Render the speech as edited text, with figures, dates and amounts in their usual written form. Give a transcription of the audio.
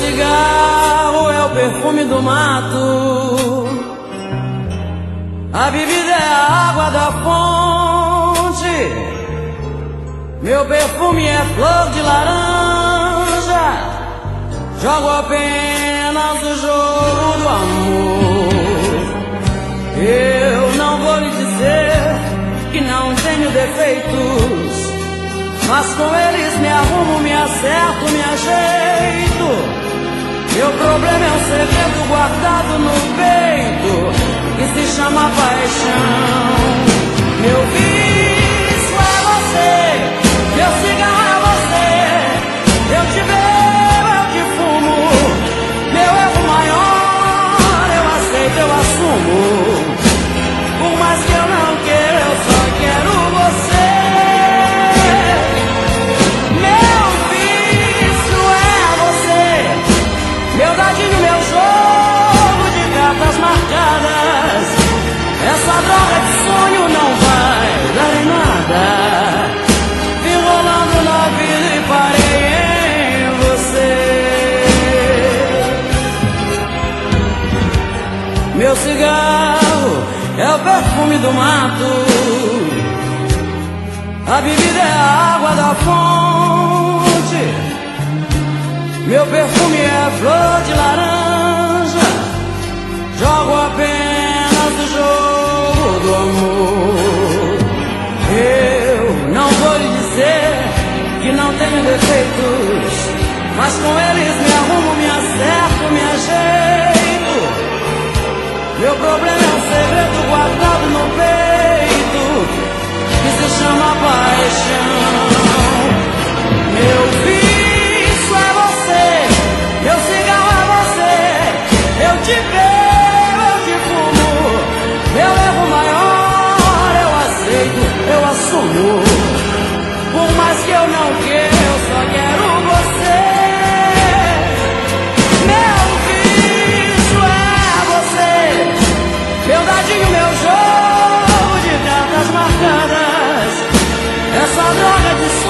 cigarro é o perfume do mato, a bebida é a água da fonte, meu perfume é flor de laranja, jogo apenas o jogo do amor. Eu não vou lhe dizer que não tenho defeitos, mas com eles me arrumo, me acerto, me ajeito. Meu problema é um segredo guardado no peito, que se chama paixão. Meu vício é você, meu cigarro é você, eu te bebo, eu te fumo. Meu erro maior, eu aceito, eu assumo. Por mais que eu não queira, eu só quero você. Meu dadinho, meu jogo de cartas marcadas, essa droga de sonho não vai dar em nada. Vim rolando na vida e parei em você. Meu cigarro é o perfume do mato, a bebida é a água da fonte, meu perfume é flor de laranja, jogo apenas o jogo do amor. Eu não vou lhe dizer que não tenho defeitos, mas com eles me arrumo, me acerto, me ajeito. Meu problema é um segredo guardado no peito, que se chama paixão. Meu filho, meu cigarro é você, eu te bebo, eu te fumo. Meu erro maior, eu aceito, eu assumo. Por mais que eu não queira, eu só quero você. Meu vício é você, meu dadinho, meu jogo de cartas marcadas, essa droga de